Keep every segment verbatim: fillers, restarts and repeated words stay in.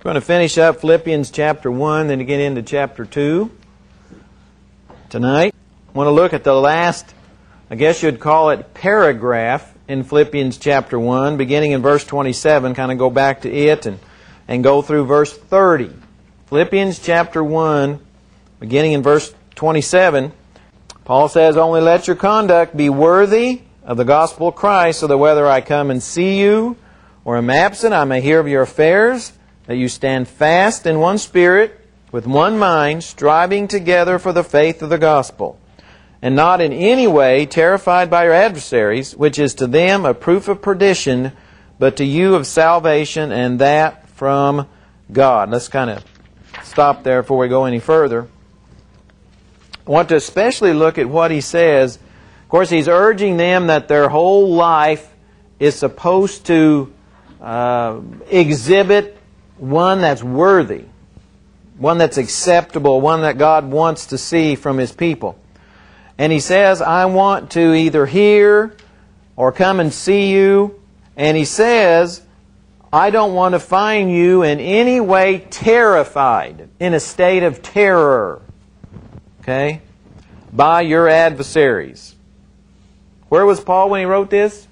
We're going to finish up Philippians chapter one, then to get into chapter two tonight. I want to look at the last, I guess you'd call it, paragraph in Philippians chapter one, beginning in verse twenty-seven, kind of go back to it and, and go through verse thirty. Philippians chapter one, beginning in verse twenty-seven, Paul says, "Only let your conduct be worthy of the gospel of Christ, so that whether I come and see you or am absent, I may hear of your affairs, that you stand fast in one spirit, with one mind, striving together for the faith of the gospel, and not in any way terrified by your adversaries, which is to them a proof of perdition, but to you of salvation, and that from God." Let's kind of stop there before we go any further. I want to especially look at what he says. Of course, he's urging them that their whole life is supposed to uh, exhibit one that's worthy, one that's acceptable, one that God wants to see from His people. And he says, I want to either hear or come and see you. And he says, I don't want to find you in any way terrified, in a state of terror, okay, by your adversaries. Where was Paul when he wrote this?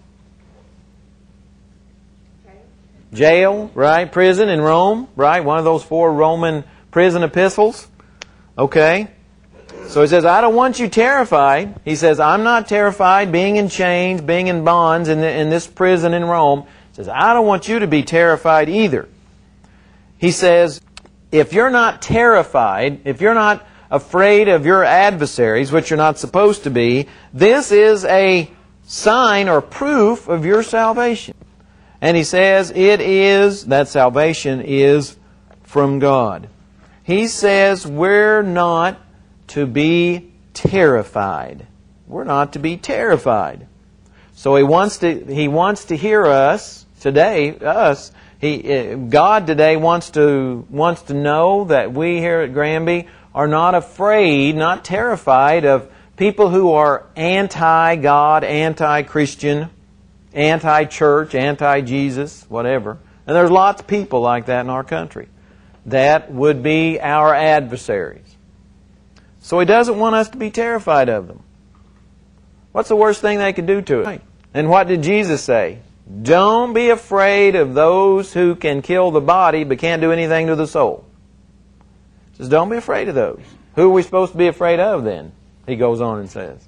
Jail, right? Prison in Rome, right? One of those four Roman prison epistles. Okay. So he says, I don't want you terrified. He says, I'm not terrified being in chains, being in bonds in, the, in this prison in Rome. He says, I don't want you to be terrified either. He says, if you're not terrified, if you're not afraid of your adversaries, which you're not supposed to be, this is a sign or proof of your salvation. And he says it is, that salvation is from God. He says we're not to be terrified. We're not to be terrified. So he wants to he wants to hear us today, us. He God today wants to wants to know that we here at Granby are not afraid, not terrified of people who are anti-God, anti-Christian, anti-church, anti-Jesus, whatever. And there's lots of people like that in our country. That would be our adversaries. So he doesn't want us to be terrified of them. What's the worst thing they could do to us? And what did Jesus say? Don't be afraid of those who can kill the body but can't do anything to the soul. He says, don't be afraid of those. Who are we supposed to be afraid of then? He goes on and says.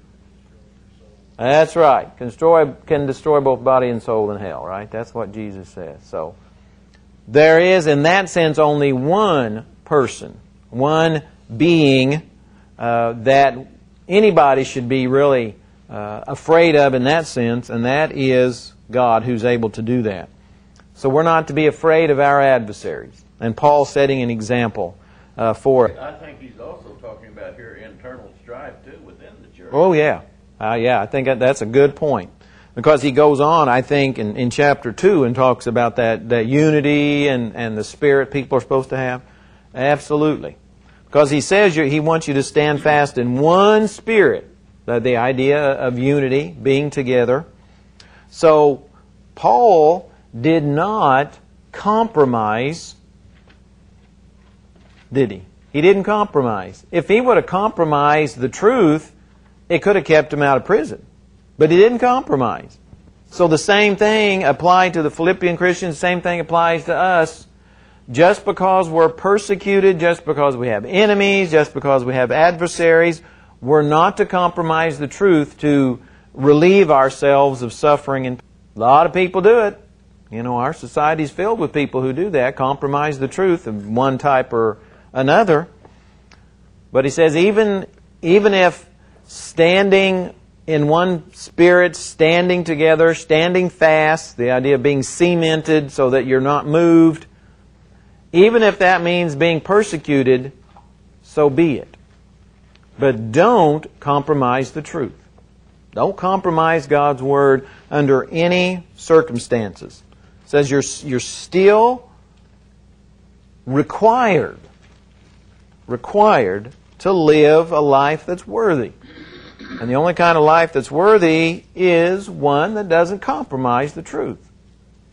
That's right. Can destroy, can destroy both body and soul in hell, right? That's what Jesus says. So, there is, in that sense, only one person, one being uh, that anybody should be really uh, afraid of in that sense, and that is God, who's able to do that. So we're not to be afraid of our adversaries. And Paul's setting an example uh, for it. I think he's also talking about here internal strife, too, within the church. Oh, yeah. Uh, yeah, I think that's a good point. Because he goes on, I think, in, in chapter two and talks about that, that unity and, and the spirit people are supposed to have. Absolutely. Because he says you, he wants you to stand fast in one spirit. The, the idea of unity, being together. So, Paul did not compromise, did he? He didn't compromise. If he would have compromised the truth, it could have kept him out of prison. But he didn't compromise. So the same thing applied to the Philippian Christians, the same thing applies to us. Just because we're persecuted, just because we have enemies, just because we have adversaries, we're not to compromise the truth to relieve ourselves of suffering. And a lot of people do it. You know, our society's filled with people who do that, compromise the truth of one type or another. But he says even, even if standing in one spirit, standing together, standing fast, the idea of being cemented so that you're not moved, even if that means being persecuted, so be it. But don't compromise the truth. Don't compromise God's Word under any circumstances. It says you're, you're still required, required to live a life that's worthy. And the only kind of life that's worthy is one that doesn't compromise the truth.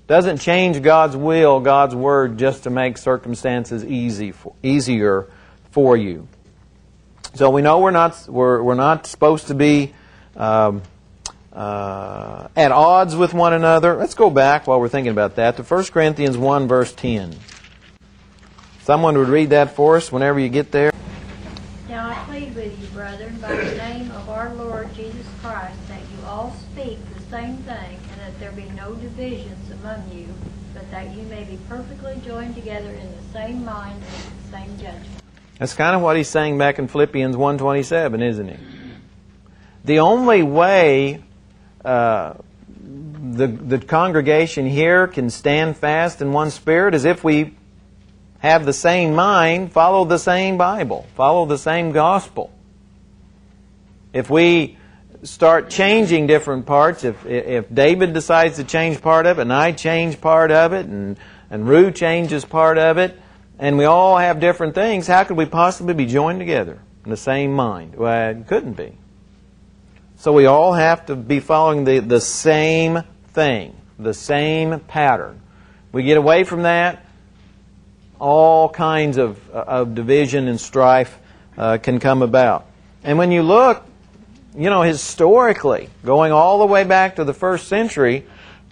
Doesn't change God's will, God's Word, just to make circumstances easy for, easier for you. So we know we're not we're we're not supposed to be um, uh, at odds with one another. Let's go back while we're thinking about that to First Corinthians one, verse ten. Someone would read that for us whenever you get there. Now I plead with you, brethren, by the name of our Lord Jesus Christ, that you all speak the same thing, and that there be no divisions among you, but that you may be perfectly joined together in the same mind and the same judgment. That's kind of what he's saying back in Philippians one twenty-seven, isn't he? The only way uh, the, the congregation here can stand fast in one spirit is if we have the same mind, follow the same Bible, follow the same gospel. If we start changing different parts, if if David decides to change part of it, and I change part of it, and, and Rue changes part of it, and we all have different things, how could we possibly be joined together in the same mind? Well, it couldn't be. So we all have to be following the, the same thing, the same pattern. We get away from that, all kinds of, of division and strife uh, can come about. And when you look, you know, historically, going all the way back to the first century,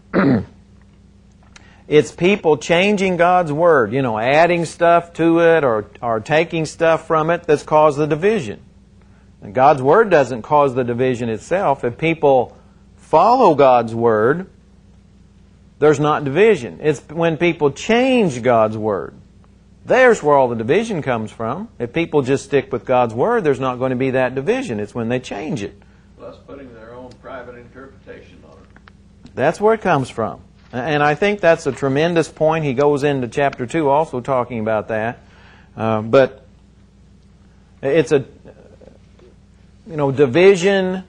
it's people changing God's Word, you know, adding stuff to it or, or taking stuff from it that's caused the division. And God's Word doesn't cause the division itself. If people follow God's Word, there's not division. It's when people change God's Word. There's where all the division comes from. If people just stick with God's Word, there's not going to be that division. It's when they change it. Plus putting their own private interpretation on it. That's where it comes from. And I think that's a tremendous point. He goes into chapter two also talking about that. Uh, but it's a, you know, division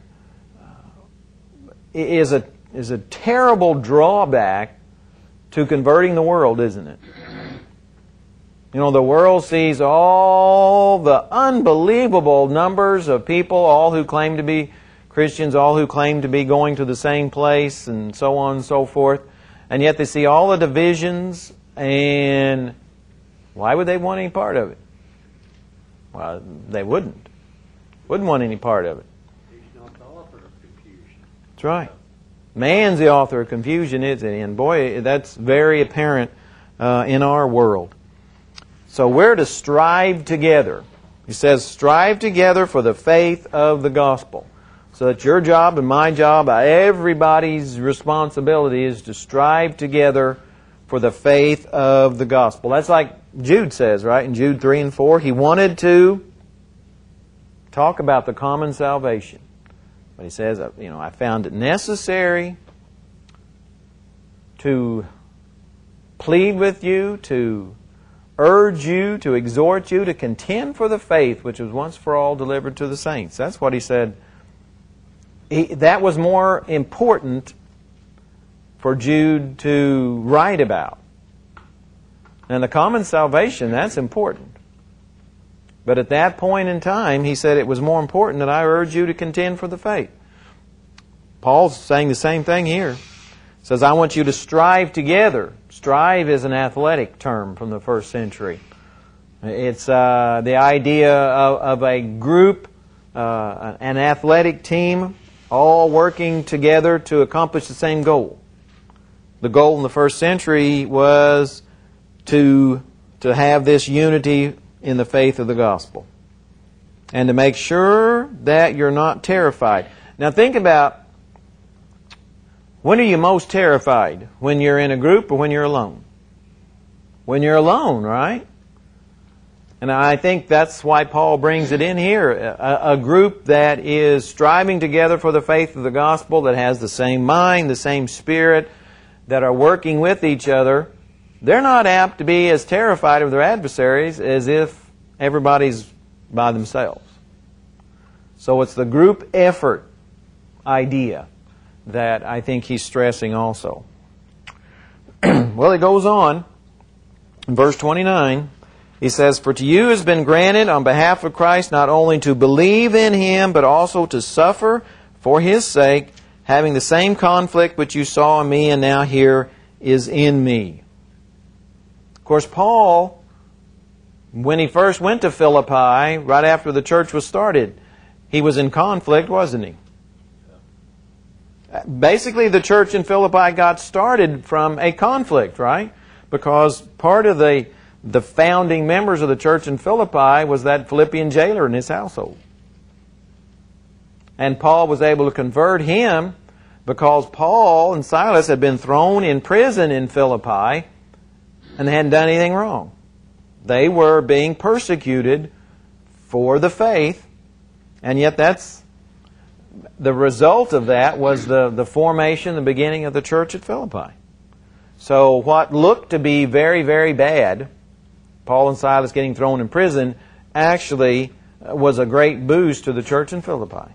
is a is a terrible drawback to converting the world, isn't it? You know, the world sees all the unbelievable numbers of people, all who claim to be Christians, all who claim to be going to the same place, and so on and so forth. And yet they see all the divisions, and why would they want any part of it? Well, they wouldn't. Wouldn't want any part of it. He's not the author of confusion. That's right. Man's the author of confusion, isn't he? And boy, that's very apparent uh, in our world. So we're to strive together. He says, strive together for the faith of the gospel. So that your job and my job, everybody's responsibility is to strive together for the faith of the gospel. That's like Jude says, right? In Jude three and four, he wanted to talk about the common salvation. But he says, you know, I found it necessary to plead with you, to urge you, to exhort you to contend for the faith which was once for all delivered to the saints. That's what he said. He, that was more important for Jude to write about. And the common salvation, that's important. But at that point in time, he said it was more important that I urge you to contend for the faith. Paul's saying the same thing here. He says, I want you to strive together. Strive is an athletic term from the first century. It's uh, the idea of, of a group, uh, an athletic team, all working together to accomplish the same goal. The goal in the first century was to, to have this unity in the faith of the gospel. And to make sure that you're not terrified. Now think about, when are you most terrified? When you're in a group or when you're alone? When you're alone, right? And I think that's why Paul brings it in here. A, a group that is striving together for the faith of the gospel, that has the same mind, the same spirit, that are working with each other, they're not apt to be as terrified of their adversaries as if everybody's by themselves. So it's the group effort idea that I think he's stressing also. Well, it goes on in verse twenty-nine. He says, for to you has been granted on behalf of Christ not only to believe in Him, but also to suffer for His sake, having the same conflict which you saw in me and now hear is in me. Of course, Paul, when he first went to Philippi, right after the church was started, he was in conflict, wasn't he? Basically, the church in Philippi got started from a conflict, right? Because part of the, the founding members of the church in Philippi was that Philippian jailer and his household. And Paul was able to convert him because Paul and Silas had been thrown in prison in Philippi and they hadn't done anything wrong. They were being persecuted for the faith, and yet that's the result of that was the, the formation, the beginning of the church at Philippi. So what looked to be very, very bad, Paul and Silas getting thrown in prison, actually was a great boost to the church in Philippi.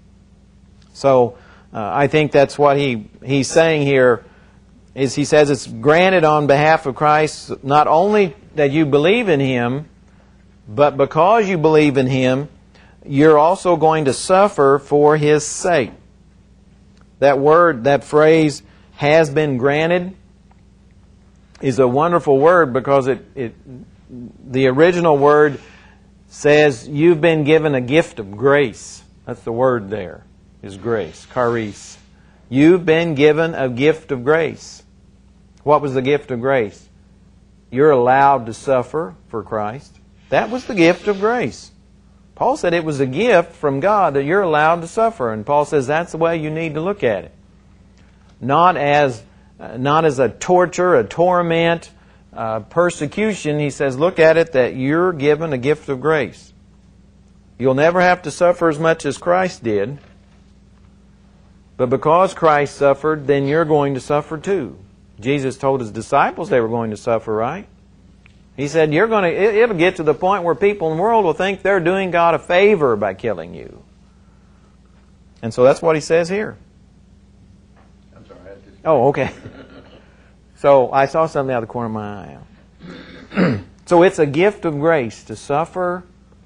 So uh, I think that's what he he's saying here, is he says it's granted on behalf of Christ, not only that you believe in Him, but because you believe in Him, you're also going to suffer for His sake. That word, that phrase, has been granted, is a wonderful word because it, it the original word says you've been given a gift of grace. That's the word there, is grace, charis. You've been given a gift of grace. What was the gift of grace? You're allowed to suffer for Christ. That was the gift of grace. Paul said it was a gift from God that you're allowed to suffer. And Paul says that's the way you need to look at it. Not as, uh, not as a torture, a torment, uh, persecution. He says look at it that you're given a gift of grace. You'll never have to suffer as much as Christ did. But because Christ suffered, then you're going to suffer too. Jesus told His disciples they were going to suffer, right? He said, "You're going to. It, it'll get to the point where people in the world will think they're doing God a favor by killing you." And so that's what He says here. I'm sorry. I just... Oh, okay. So I saw something out of the corner of my eye. So it's a gift of grace to suffer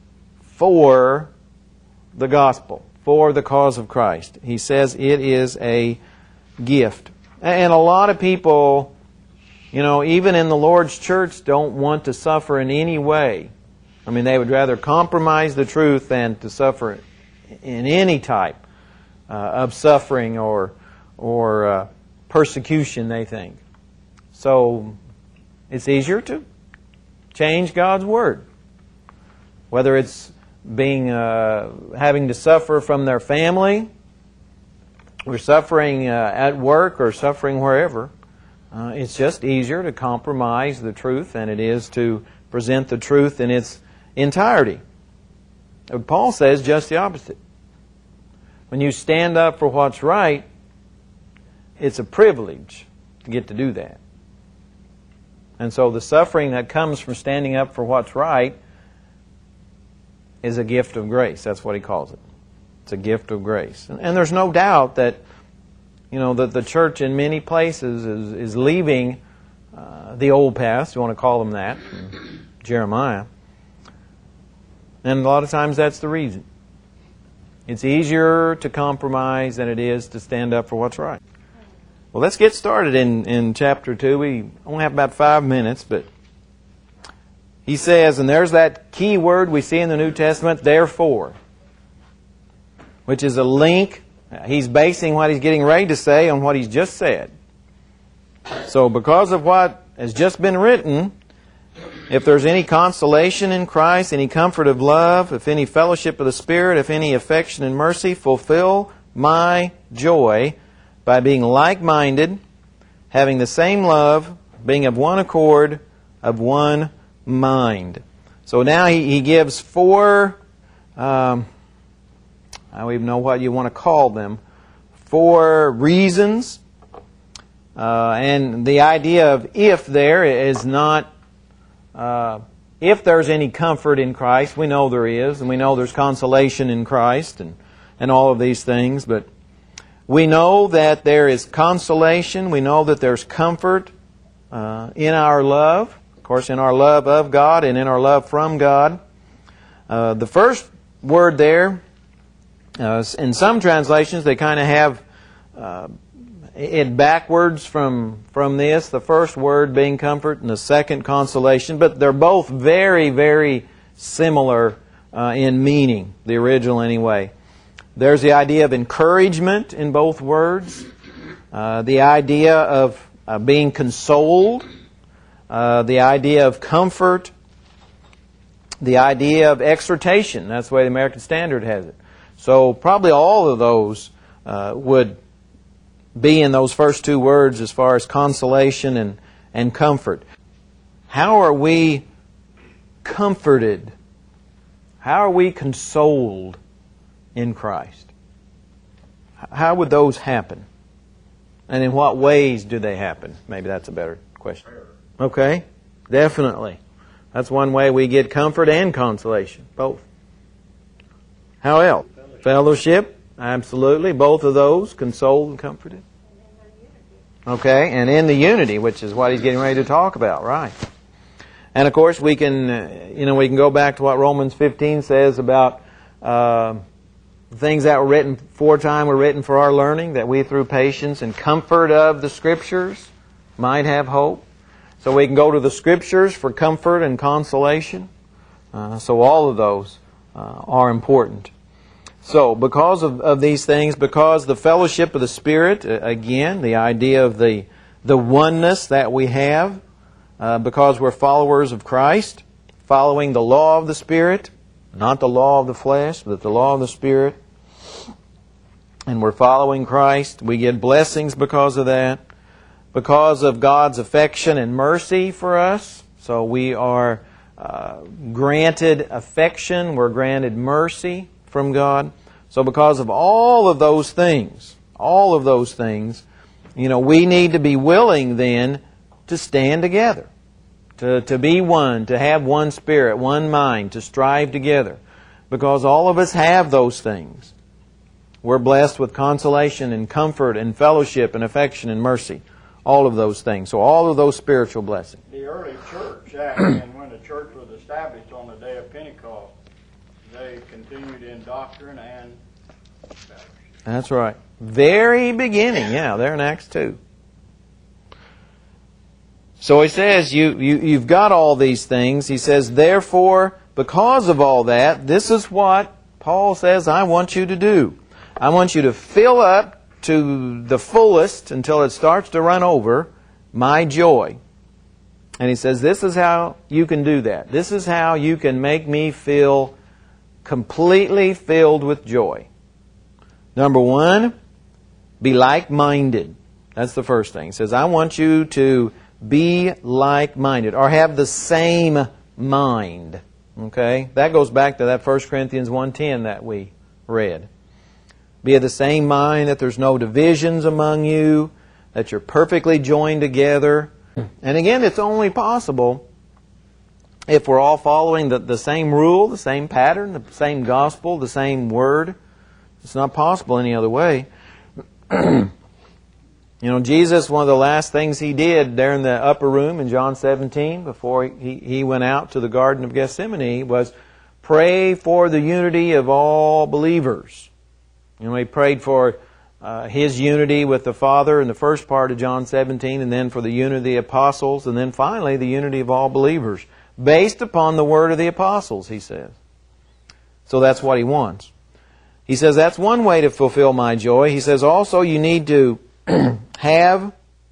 for the gospel, for the cause of Christ. He says it is a gift. And a lot of people, you know, even in the Lord's church, don't want to suffer in any way. I mean, they would rather compromise the truth than to suffer in any type uh, of suffering or or uh, persecution, they think. So it's easier to change God's Word. Whether it's being uh, having to suffer from their family, or suffering uh, at work, or suffering wherever, uh, it's just easier to compromise the truth than it is to present the truth in its entirety. But Paul says just the opposite. When you stand up for what's right, it's a privilege to get to do that. And so the suffering that comes from standing up for what's right is a gift of grace. That's what he calls it. It's a gift of grace. And, and there's no doubt that, you know, that the church in many places is, is leaving uh, the old paths, you want to call them that, Jeremiah. And a lot of times that's the reason. It's easier to compromise than it is to stand up for what's right. Well, let's get started in, in chapter two. We only have about five minutes, but he says, and there's that key word we see in the New Testament, therefore, which is a link. He's basing what he's getting ready to say on what he's just said. So because of what has just been written, if there's any consolation in Christ, any comfort of love, if any fellowship of the Spirit, if any affection and mercy, fulfill my joy by being like-minded, having the same love, being of one accord, of one mind. So now he, he gives four... Um, I don't even know what you want to call them, for reasons. Uh, and the idea of if there is not, uh, if there's any comfort in Christ, we know there is, and we know there's consolation in Christ and, and all of these things, but we know that there is consolation, we know that there's comfort uh, in our love, of course in our love of God and in our love from God. Uh, the first word there, Uh, in some translations, they kind of have uh, it backwards from, from this, the first word being comfort and the second consolation, but they're both very, very similar uh, in meaning, the original anyway. There's the idea of encouragement in both words, uh, the idea of uh, being consoled, uh, the idea of comfort, the idea of exhortation. That's the way the American Standard has it. So probably all of those uh, would be in those first two words as far as consolation and, and comfort. How are we comforted? How are we consoled in Christ? How would those happen? And in what ways do they happen? Maybe that's a better question. Okay, definitely. That's one way we get comfort and consolation, both. How else? Fellowship, absolutely. Both of those, consoled and comforted. Okay, and in the unity, which is what he's getting ready to talk about, right? And of course, we can, uh, you know, we can go back to what Romans fifteen says about uh, things that were written foretime were written for our learning, that we through patience and comfort of the Scriptures might have hope. So we can go to the Scriptures for comfort and consolation. Uh, so all of those uh, are important. So because of, of these things, because the fellowship of the Spirit, uh, again, the idea of the, the oneness that we have, uh, because we're followers of Christ, following the law of the Spirit, not the law of the flesh, but the law of the Spirit, and we're following Christ, we get blessings because of that. Because of God's affection and mercy for us, so we are uh, granted affection, we're granted mercy from God. So because of all of those things, all of those things, you know, we need to be willing then to stand together, to, to be one, to have one spirit, one mind, to strive together. Because all of us have those things. We're blessed with consolation and comfort and fellowship and affection and mercy. All of those things. So all of those spiritual blessings. The early church, and when the church was established on the day of Pentecost, they continued in doctrine and fellowship. That's right. Very beginning, yeah, they're in Acts two. So he says, you, you, you've got all these things. He says, therefore, because of all that, this is what Paul says I want you to do. I want you to fill up to the fullest until it starts to run over my joy. And he says, this is how you can do that. This is how you can make me feel completely filled with joy. Number one, be like-minded. That's the first thing. He says, I want you to be like-minded, or have the same mind. Okay? That goes back to that First Corinthians one ten that we read. Be of the same mind, that there's no divisions among you, that you're perfectly joined together. And again, it's only possible if we're all following the, the same rule, the same pattern, the same gospel, the same word. It's not possible any other way. You know, Jesus, one of the last things He did there in the upper room in John seventeen, before he, he went out to the Garden of Gethsemane, was pray for the unity of all believers. You know, He prayed for uh, His unity with the Father in the first part of John seventeen, and then for the unity of the apostles, and then finally the unity of all believers, based upon the word of the apostles, He says. So that's what He wants. He says that's one way to fulfill my joy. He says also you need to have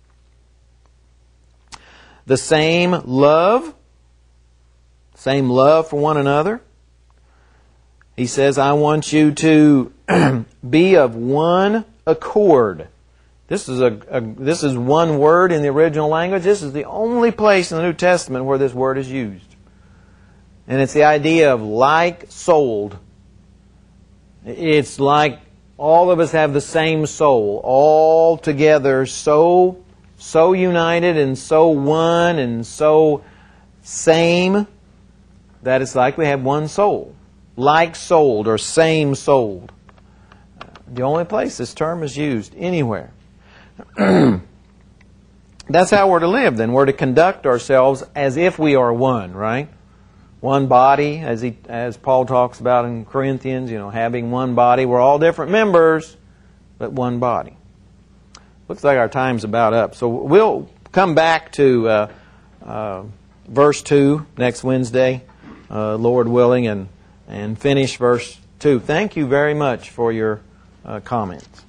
the same love, same love for one another. He says, I want you to be of one accord. This is a, a this is one word in the original language. This is the only place in the New Testament where this word is used. And it's the idea of like-souled. It's like all of us have the same soul, all together, so so united and so one and so same that it's like we have one soul. Like-souled or same-souled. The only place this term is used, anywhere. That's how we're to live then. We're to conduct ourselves as if we are one, right? One body, as he, as Paul talks about in Corinthians, you know, having one body. We're all different members, but one body. looks like our time's about up. So we'll come back to uh, uh, verse two next Wednesday, uh, Lord willing, and, and finish verse two. Thank you very much for your uh, comments.